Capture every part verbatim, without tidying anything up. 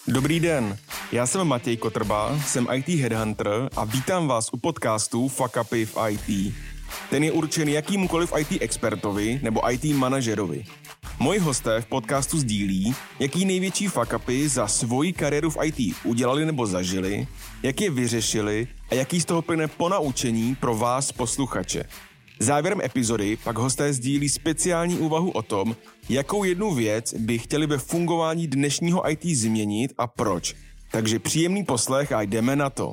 Dobrý den, já jsem Matěj Kotrba, jsem í té headhunter a vítám vás u podcastu Fuck Upy v í té. Ten je určen jakýmukoliv í té expertovi nebo í té manažerovi. Moji hosté v podcastu sdílí, jaký největší fuck upy za svoji kariéru v í té udělali nebo zažili, jak je vyřešili a jaký z toho plyne ponaučení pro vás posluchače. Závěrem epizody pak hosté sdílí speciální úvahu o tom, jakou jednu věc by chtěli ve fungování dnešního í té změnit a proč. Takže příjemný poslech a jdeme na to.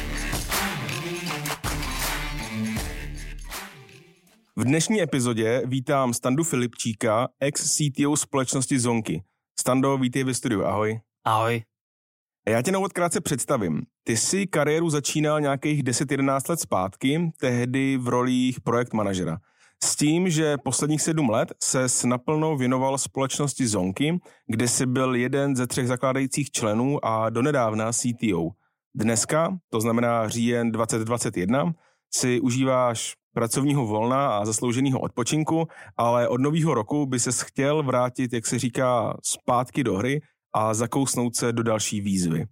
V dnešní epizodě vítám Standu Filipčíka, ex-C T O společnosti Zonky. Stando, vítej ve studiu, ahoj. Ahoj. Já tě na úvod krátce představím. Ty jsi kariéru začínal nějakých deset jedenáct let zpátky, tehdy v rolích projekt manažera. S tím, že posledních sedm let ses naplno věnoval společnosti Zonky, kde jsi byl jeden ze třech zakládajících členů a donedávna C T O. Dneska, to znamená říjen dvacet dvacet jedna, si užíváš pracovního volna a zaslouženého odpočinku, ale od nového roku by ses chtěl vrátit, jak se říká, zpátky do hry a zakousnout se do další výzvy.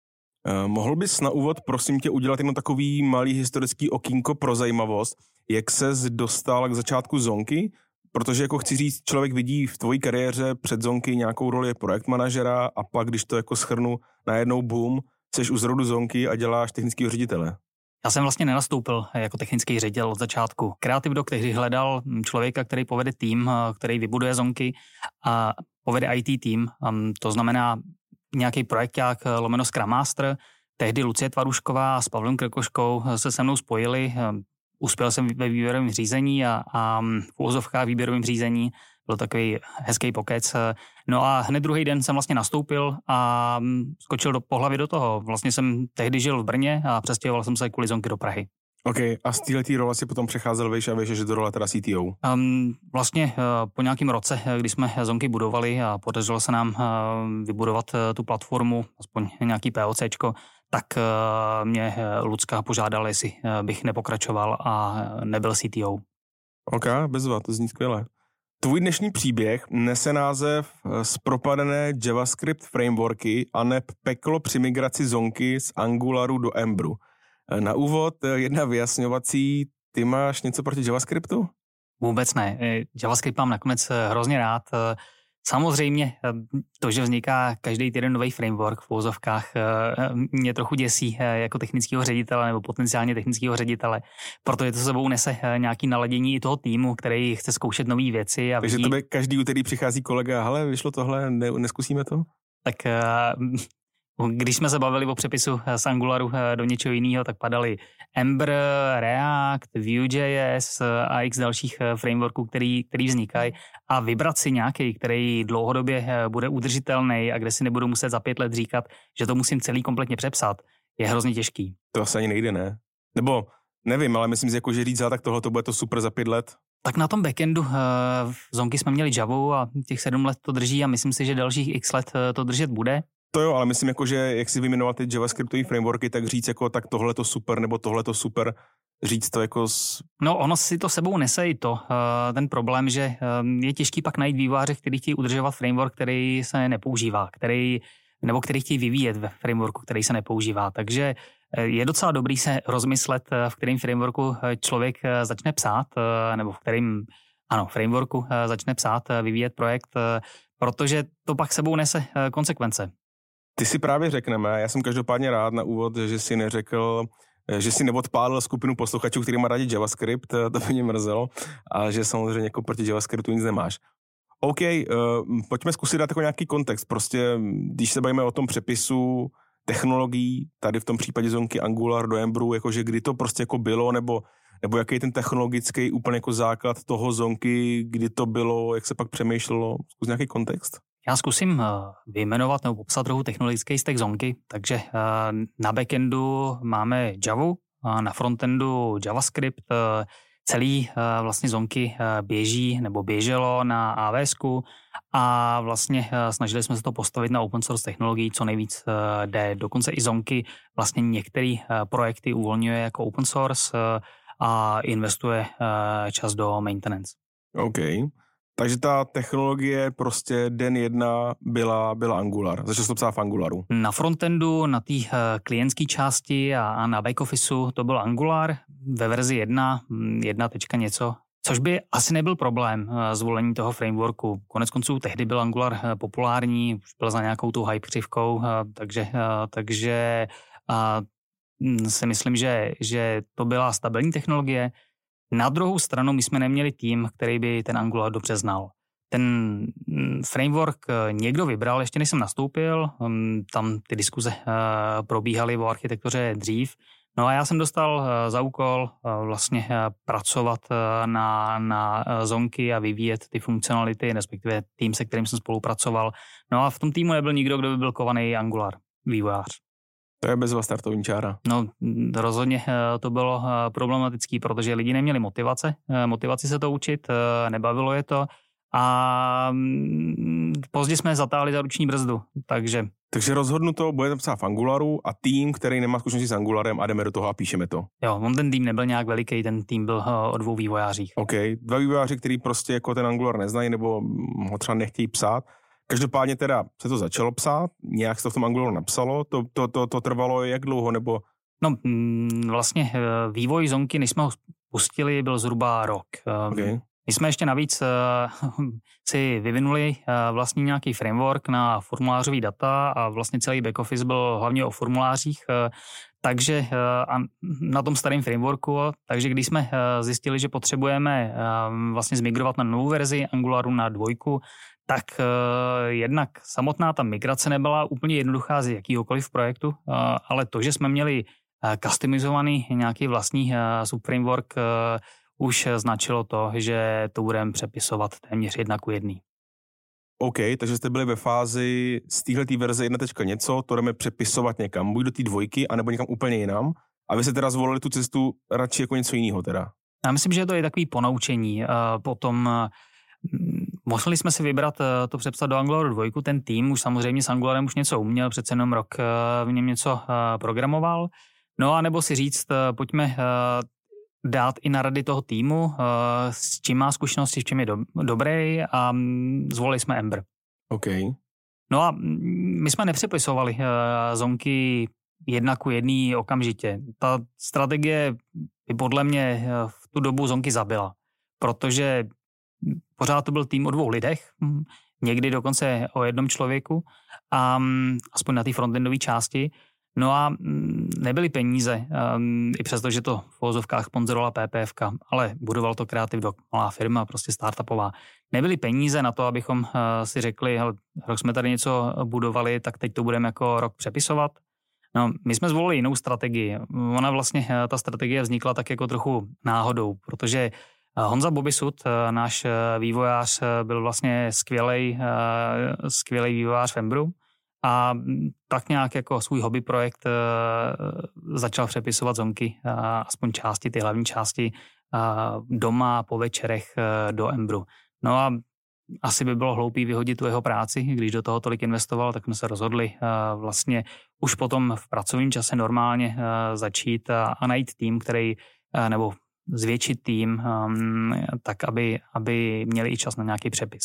Eh, mohl bys na úvod, prosím tě, udělat jenom takový malý historický okýnko pro zajímavost, jak ses dostal k začátku Zonky, protože jako chci říct, člověk vidí v tvojí kariéře před Zonky nějakou roli projekt manažera a pak, když to jako shrnu, najednou boom, seš u zrodu Zonky a děláš technického ředitele. Já jsem vlastně nenastoupil jako technický ředitel od začátku. Creative Dog tehdy hledal člověka, který povede tým, který vybuduje Zonky a povede í té tým. To znamená nějaký projekták lomeno Scrum Master. Tehdy Lucie Tvarušková s Pavlem Krkoškou se se mnou spojili. Uspěl jsem ve výběrovém řízení a, a v úvozovkách výběrovém řízení. Byl takový hezký pokec. No a hned druhý den jsem vlastně nastoupil a skočil do, po hlavě do toho. Vlastně jsem tehdy žil v Brně a přestěhoval jsem se kvůli Zonky do Prahy. OK, a z této role si potom přecházel vejš a vejš, že do role teda C T O? Um, vlastně uh, po nějakém roce, kdy jsme Zonky budovali a podařilo se nám uh, vybudovat uh, tu platformu, aspoň nějaký POCčko, tak uh, mě uh, Lucka požádala, jestli uh, bych nepokračoval a nebyl C T O. OK, bezva, to zní skvěle. Tvůj dnešní příběh nese název Zpropadené JavaScript frameworky a neb peklo při migraci Zonky z Angularu do Embru. Na úvod jedna vyjasňovací, ty máš něco proti JavaScriptu? Vůbec ne. JavaScript mám nakonec hrozně rád. Samozřejmě to, že vzniká každý týden nový framework v uvozovkách, mě trochu děsí jako technického ředitele nebo potenciálně technického ředitele, protože to sebou nese nějaký naladění i toho týmu, který chce zkoušet nové věci. A Takže vidí... tebe každý úterý přichází kolega, hele, vyšlo tohle, ne, neskusíme to? Tak když jsme se bavili o přepisu z Angularu do něčeho jiného, tak padaly Ember, React, Vue.js a x dalších frameworků, který, který vznikají. A vybrat si nějaký, který dlouhodobě bude udržitelný a kde si nebudu muset za pět let říkat, že to musím celý kompletně přepsat, je hrozně těžký. To asi ani nejde, ne? Nebo nevím, ale myslím si, jako, že říct, tak tohle to bude to super za pět let. Tak na tom backendu v Zonky jsme měli Javu a těch sedm let to drží a myslím si, že dalších x let to držet bude. To jo, ale myslím, jako, že jak si vyjmenoval ty JavaScriptové frameworky, tak říct jako tak tohle to super nebo tohle to super, říct to jako... S... No ono si to sebou nese i to, ten problém, že je těžký pak najít vývojáře, který chtějí udržovat framework, který se nepoužívá, který, nebo který chtějí vyvíjet ve frameworku, který se nepoužívá. Takže je docela dobrý se rozmyslet, v kterém frameworku člověk začne psát, nebo v kterém, ano, frameworku začne psát, vyvíjet projekt, protože to pak sebou nese konsekvence. Ty si právě řekneme, já jsem každopádně rád na úvod, že si neřekl, že si neodpálil skupinu posluchačů, který má rádi JavaScript, to by mě mrzelo, a že samozřejmě jako proti JavaScriptu nic nemáš. OK, uh, pojďme zkusit dát jako nějaký kontext. Prostě, když se bavíme o tom přepisu technologií, tady v tom případě Zonky Angular do Embru, jakože kdy to prostě jako bylo, nebo, nebo jaký je ten technologický úplně jako základ toho Zonky, kdy to bylo, jak se pak přemýšlelo, zkus nějaký kontext. Já zkusím vyjmenovat nebo popsat trochu technologický stack Zonky, takže na backendu máme Javu, na frontendu JavaScript, celý vlastně Zonky běží nebo běželo na A W S ku a vlastně snažili jsme se to postavit na open source technologii, co nejvíc jde. Dokonce i Zonky vlastně některé projekty uvolňuje jako open source a investuje čas do maintenance. OK. Takže ta technologie prostě den jedna byla, byla Angular. Začal to psát v Angularu. Na frontendu, na té uh, klientské části a, a na backofficeu to byl Angular ve verzi jedna, jedna tečka něco, což by asi nebyl problém uh, zvolení toho frameworku. Konec konců tehdy byl Angular uh, populární, už byl za nějakou tu hype křivkou, uh, takže, uh, takže uh, si myslím, že, že to byla stabilní technologie. Na druhou stranu my jsme neměli tým, který by ten Angular dobře znal. Ten framework někdo vybral, ještě než jsem nastoupil, tam ty diskuze probíhaly o architektuře dřív. No a já jsem dostal za úkol vlastně pracovat na, na zonky a vyvíjet ty funkcionality, respektive tým, se kterým jsem spolupracoval. No a v tom týmu nebyl nikdo, kdo by byl kovaný Angular vývojář. To je bezva startovní čára. No rozhodně to bylo problematický, protože lidi neměli motivace, motivaci se to učit, nebavilo je to a později jsme zatáhli za ruční brzdu, takže... Takže rozhodnuto, budeme psát v Angularu a tým, který nemá zkušenosti s Angularem a jdeme do toho a píšeme to. Jo, on ten tým nebyl nějak veliký, ten tým byl o dvou vývojářích. OK, dva vývojáři, který prostě jako ten Angular neznají nebo ho třeba nechtějí psát. Každopádně teda se to začalo psát, nějak se to v tom Angularu napsalo, to, to, to, to trvalo jak dlouho, nebo... No vlastně vývoj zonky, než jsme ho pustili, byl zhruba rok. Okay. My jsme ještě navíc si vyvinuli vlastně nějaký framework na formulářový data a vlastně celý back office byl hlavně o formulářích, takže na tom starém frameworku, takže když jsme zjistili, že potřebujeme vlastně zmigrovat na novou verzi Angularu na dvojku, tak uh, jednak samotná ta migrace nebyla úplně jednoduchá z jakýhokoliv projektu, uh, ale to, že jsme měli uh, customizovaný nějaký vlastní uh, subframework, uh, už značilo to, že to budeme přepisovat téměř jedna ku jedný. OK, takže jste byli ve fázi z téhletý verze jedna tečka něco, to jdeme přepisovat někam, buď do té dvojky, anebo někam úplně jinam. A vy se teda zvolili tu cestu radši jako něco jiného teda. Já myslím, že to je takový ponaučení. Uh, potom uh, museli jsme si vybrat to přepsat do Angularu dvojku, ten tým už samozřejmě s Angularem už něco uměl, přece jenom rok v něm něco programoval. No a nebo si říct, pojďme dát i na rady toho týmu, s čím má zkušenosti, s čím je do, dobrý a zvolili jsme Ember. OK. No a my jsme nepřepisovali zonky jedna ku jedný okamžitě. Ta strategie by podle mě v tu dobu zonky zabila, protože pořád to byl tým o dvou lidech, někdy dokonce o jednom člověku, a aspoň na té frontendové části. No a nebyly peníze, i přesto, že to v uvozovkách sponzorovala PPFka, ale budoval to Creative Doc, malá firma, prostě startupová. Nebyly peníze na to, abychom si řekli, hele, rok jsme tady něco budovali, tak teď to budeme jako rok přepisovat. No, my jsme zvolili jinou strategii. Ona vlastně, ta strategie vznikla tak jako trochu náhodou, protože Honza Bobisud, náš vývojář, byl vlastně skvělej, skvělej vývojář v Embru a tak nějak jako svůj hobby projekt začal přepisovat zonky, aspoň části, ty hlavní části doma po večerech do Embru. No a asi by bylo hloupý vyhodit tu jeho práci, když do toho tolik investoval, tak jsme se rozhodli vlastně už potom v pracovním čase normálně začít a najít tým, který, nebo zvětšit tým, um, tak aby, aby měli i čas na nějaký přepis.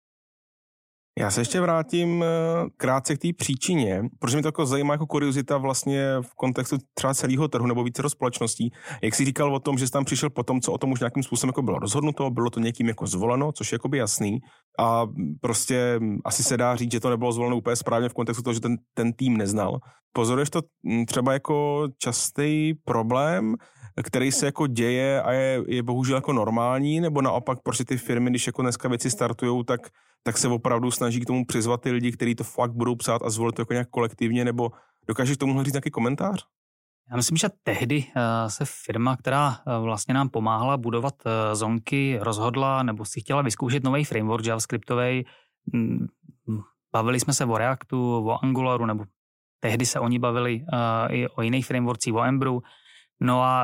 Já se ještě vrátím krátce k té příčině, protože mě to jako zajímá jako kuriozita vlastně v kontextu třeba celého trhu nebo více společností. Jak jsi říkal o tom, že jsi tam přišel po tom, co o tom už nějakým způsobem jako bylo rozhodnuto, bylo to někým jako zvoleno, což je jakoby jasný. A prostě asi se dá říct, že to nebylo zvoleno úplně správně v kontextu toho, že ten, ten tým neznal. Pozoruješ to třeba jako častý problém, který se jako děje a je, je bohužel jako normální, nebo naopak prostě ty firmy, když jako dneska věci startujou, tak, tak se opravdu snaží k tomu přizvat ty lidi, kteří to fakt budou psát a zvolit to jako nějak kolektivně, nebo dokážeš k tomu říct nějaký komentář? Já myslím, že tehdy se firma, která vlastně nám pomáhala budovat zonky, rozhodla nebo si chtěla vyzkoušet nový framework javascriptový. Bavili jsme se o Reactu, o Angularu, nebo tehdy se oni bavili i o jiných frameworkcích, o Embru. No a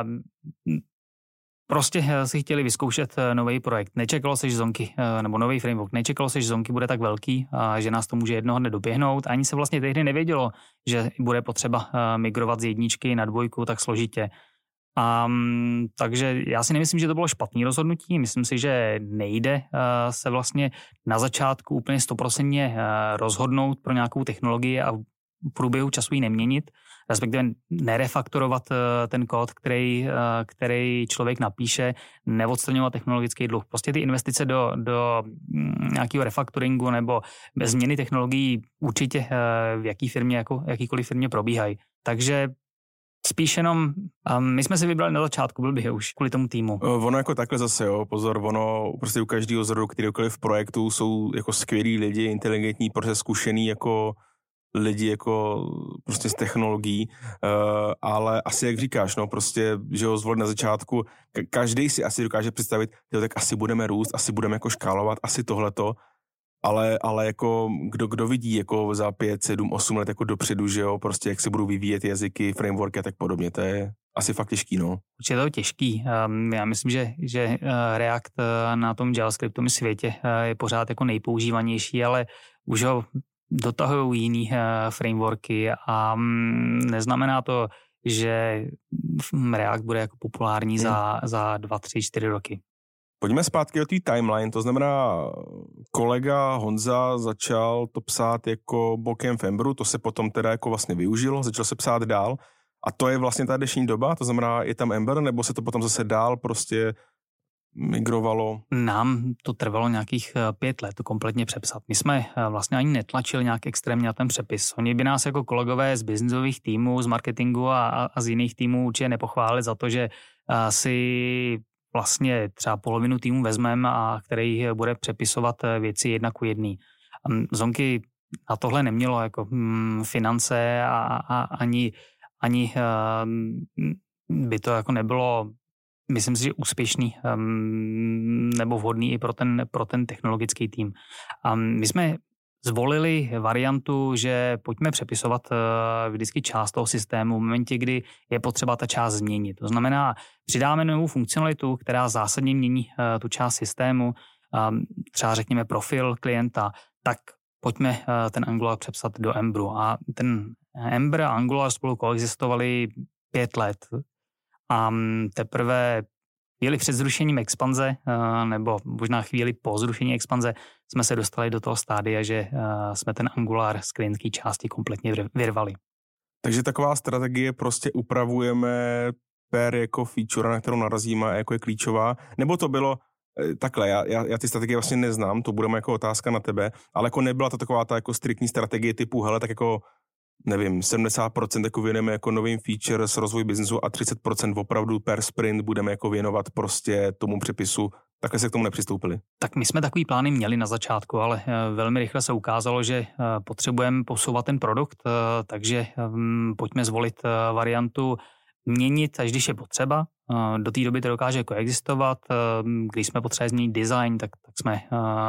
prostě si chtěli vyzkoušet nový projekt. Nečekalo se, že zonky, nebo nový framework, nečekalo se, že zonky bude tak velký a že nás to může jednoho dne doběhnout. Ani se vlastně tehdy nevědělo, že bude potřeba migrovat z jedničky na dvojku tak složitě. Um, takže já si nemyslím, že to bylo špatný rozhodnutí. Myslím si, že nejde uh, se vlastně na začátku úplně stoprocentně uh, rozhodnout pro nějakou technologii a v průběhu času ji neměnit, respektive nerefaktorovat uh, ten kód, který, uh, který člověk napíše, neodstraňovat technologický dluh. Prostě ty investice do, do um, nějakého refaktoringu nebo změny technologií určitě uh, v jaký firmě, jako jakýkoliv firmě probíhají. Takže spíš jenom, um, my jsme si vybrali na začátku, byl bych už kvůli tomu týmu. Ono jako takhle zase, jo, pozor, ono prostě u každého zrodu, kterýkoliv v projektu jsou jako skvělí lidi, inteligentní, prostě zkušený jako lidi jako prostě z technologií, uh, ale asi jak říkáš, no prostě, že ho zvolit na začátku, ka- každý si asi dokáže představit, jo, tak asi budeme růst, asi budeme jako škálovat, asi tohleto, ale, ale jako kdo, kdo vidí jako za pět, sedm, osm let jako dopředu, že jo, prostě jak se budou vyvíjet jazyky, frameworky a tak podobně, to je asi fakt těžký, no. Určitě to je těžký. Um, já myslím, že, že uh, React uh, na tom JavaScriptovém světě uh, je pořád jako nejpoužívanější, ale už ho dotahují jiný uh, frameworky a um, neznamená to, že React bude jako populární hmm. za, za dva, tři, čtyři roky. Pojďme zpátky do té timeline, to znamená kolega Honza začal to psát jako bokem v Embru, to se potom teda jako vlastně využilo, začal se psát dál a to je vlastně ta dnešní doba, to znamená je tam Ember, nebo se to potom zase dál prostě migrovalo? Nám to trvalo nějakých pět let to kompletně přepsat. My jsme vlastně ani netlačili nějak extrémně na ten přepis. Oni by nás jako kolegové z businessových týmů, z marketingu a, a z jiných týmů určitě nepochválili za to, že si vlastně třeba polovinu týmu vezmeme a který bude přepisovat věci jedna ku jedný. Zonky na tohle nemělo jako hm, finance a, a ani, ani hm, by to jako nebylo, myslím si, že úspěšný hm, nebo vhodný i pro ten, pro ten technologický tým. A my jsme zvolili variantu, že pojďme přepisovat uh, vždycky část toho systému v momentě, kdy je potřeba ta část změnit. To znamená, přidáme novou funkcionalitu, která zásadně mění uh, tu část systému, um, třeba řekněme profil klienta, tak pojďme uh, ten Angular přepsat do Embru. A ten Ember a Angular spolu koexistovali pět let. A um, teprve chvíli před zrušením expanze, nebo možná chvíli po zrušení expanze, jsme se dostali do toho stádia, že jsme ten Angular z klientské části kompletně vyrvali. Takže taková strategie prostě upravujeme per jako feature, na kterou narazíme, jako je klíčová, nebo to bylo takhle, já, já, já ty strategie vlastně neznám, to bude jako otázka na tebe, ale jako nebyla to taková ta jako striktní strategie typu, hele, tak jako nevím, sedmdesát procent jako věnujeme jako novým feature s rozvoj biznesu a třicet procent opravdu per sprint budeme jako věnovat prostě tomu přepisu. Takhle se k tomu nepřistoupili. Tak my jsme takový plány měli na začátku, ale velmi rychle se ukázalo, že potřebujeme posouvat ten produkt, takže pojďme zvolit variantu měnit, až když je potřeba. Do té doby to dokáže koexistovat. Když jsme potřebovali změnit design, tak, tak jsme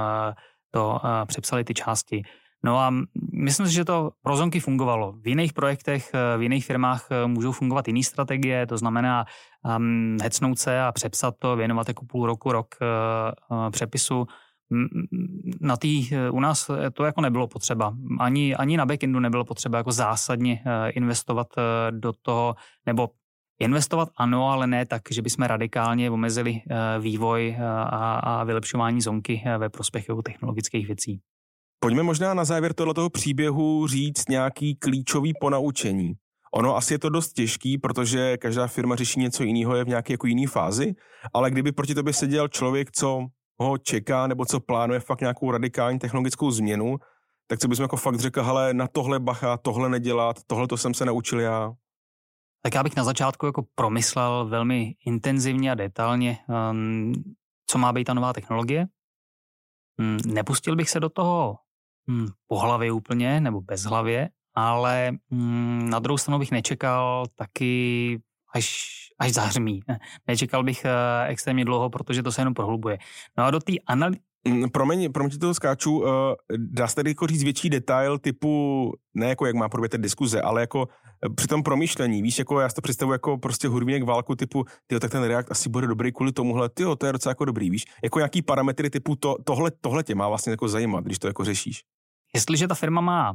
to přepsali ty části. No a myslím si, že to pro Zonky fungovalo. V jiných projektech, v jiných firmách můžou fungovat jiné strategie, to znamená um, hecnout se a přepsat to, věnovat jako půl roku, rok uh, přepisu. Na tý, u nás to jako nebylo potřeba. Ani, ani na backendu nebylo potřeba jako zásadně uh, investovat uh, do toho, nebo investovat ano, ale ne tak, že bychom radikálně omezili uh, vývoj uh, a, a vylepšování Zonky uh, ve prospěch jako technologických věcí. Pojďme možná na závěr tohoto příběhu říct nějaký klíčový ponaučení. Ono asi je to dost těžký, protože každá firma řeší něco jiného, je v nějaké jako jiný fázi, ale kdyby proti tobě seděl člověk, co ho čeká nebo co plánuje fakt nějakou radikální technologickou změnu, tak co bys jako fakt řekl, hele, na tohle bacha, tohle nedělat, tohle to jsem se naučil já. Tak já bych na začátku jako promyslel velmi intenzivně a detailně, um, co má být ta nová technologie. Um, nepustil bych se do toho Hmm, po hlavě úplně, nebo bez hlavě, ale hmm, na druhou stranu bych nečekal taky až, až zahřmí. Nečekal bych uh, extrémně dlouho, protože to se jenom prohlubuje. No a do té analýzy... Promiň, promiň ti toho skáču, uh, dá se tady jako říct větší detail typu, ne jako jak má probět diskuze, ale jako při tom promýšlení, víš, jako já si to představuji jako prostě hudebník válku typu, tyjo, tak ten React asi bude dobrý kvůli tomuhle, tyjo, to je docela jako dobrý, víš, jako nějaký parametry typu to, tohle, tohle tě má vlastně jako zajímat, když to jako řešíš. Jestliže ta firma má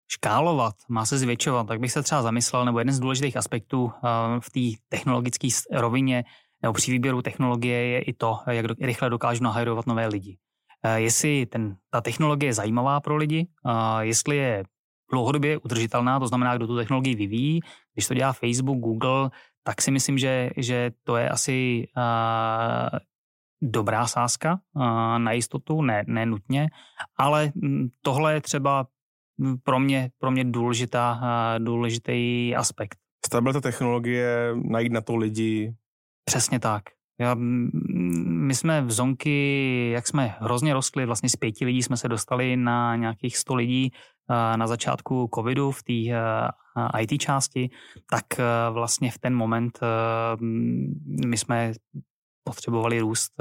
škálovat, má se zvětšovat, tak bych se třeba zamyslel, nebo jeden z důležitých aspektů v té technologické rovině nebo při výběru technologie je i to, jak do, rychle dokážu nahajrovat nové lidi. Jestli ten, ta technologie je zajímavá pro lidi, jestli je dlouhodobě udržitelná, to znamená, kdo tu technologii vyvíjí, když to dělá Facebook, Google, tak si myslím, že, že to je asi uh, dobrá sázka uh, na jistotu, ne, ne nutně, ale tohle je třeba pro mě, pro mě důležitá, uh, důležitý aspekt. Stabilita technologie, najít na to lidi. Přesně tak. Já, my jsme v Zonky, jak jsme hrozně rostli, vlastně z pěti lidí jsme se dostali na nějakých sto lidí na začátku covidu v té í té části, tak vlastně v ten moment my jsme potřebovali růst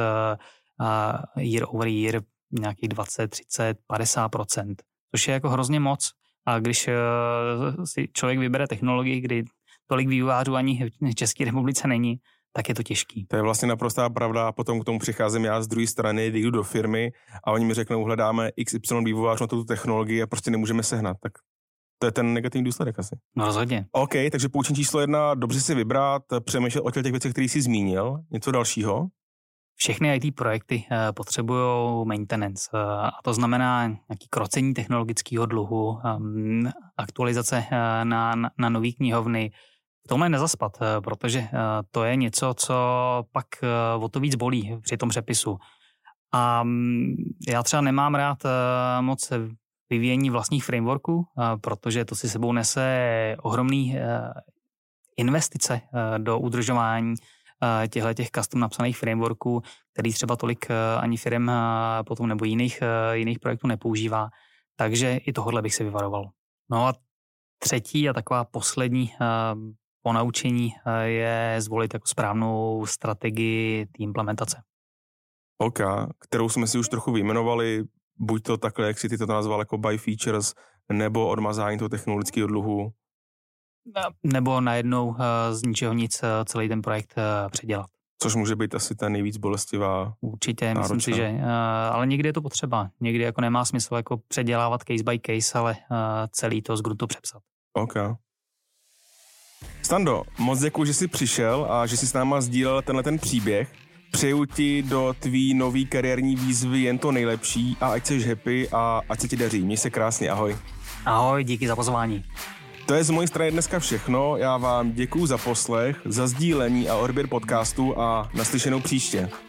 year over year nějakých dvacet, třicet, padesát procent, což je jako hrozně moc. A když si člověk vybere technologii, kdy tolik vývojářů ani v České republice není, tak je to těžký. To je vlastně naprostá pravda. Potom k tomu přicházím já z druhé strany, jdu do firmy a oni mi řeknou, hledáme iks ypsilon vývojář na tu technologii a prostě nemůžeme sehnat. Tak to je ten negativní důsledek asi. No rozhodně. OK, takže poučení číslo jedna, dobře si vybrat, přemýšlet o těch věcech, které jsi zmínil. Něco dalšího? Všechny í té projekty uh, potřebují maintenance. Uh, a to znamená nějaký krocení technologického dluhu, um, aktualizace uh, na, na, na nový knihovny. V tomhle nezaspat, protože to je něco, co pak o to víc bolí při tom přepisu. A já třeba nemám rád moc vyvíjení vlastních frameworků, protože to si sebou nese ohromný investice do udržování těchto custom napsaných frameworků, který třeba tolik ani firm potom nebo jiných, jiných projektů nepoužívá. Takže i tohohle bych se vyvaroval. No a třetí a taková poslední ponaučení je zvolit jako správnou strategii té implementace. OK, kterou jsme si už trochu vyjmenovali, buď to takhle, jak si ty to nazval, jako by features, nebo odmazání toho technologického dluhu. Nebo najednou z ničeho nic celý ten projekt předělat. Což může být asi ta nejvíc bolestivá. Určitě, náročná. Myslím si, že, ale někdy je to potřeba. Někdy jako nemá smysl jako předělávat case by case, ale celý to z gruntu přepsat. OK. Stando, moc děkuji, že jsi přišel a že jsi s náma sdílel tenhle ten příběh. Přeju ti do tvý nový kariérní výzvy jen to nejlepší a ať jsi happy a ať se ti daří. Měj se krásně, ahoj. Ahoj, díky za pozvání. To je z mojej strany dneska všechno. Já vám děkuji za poslech, za sdílení a odběr podcastu a naslyšenou příště.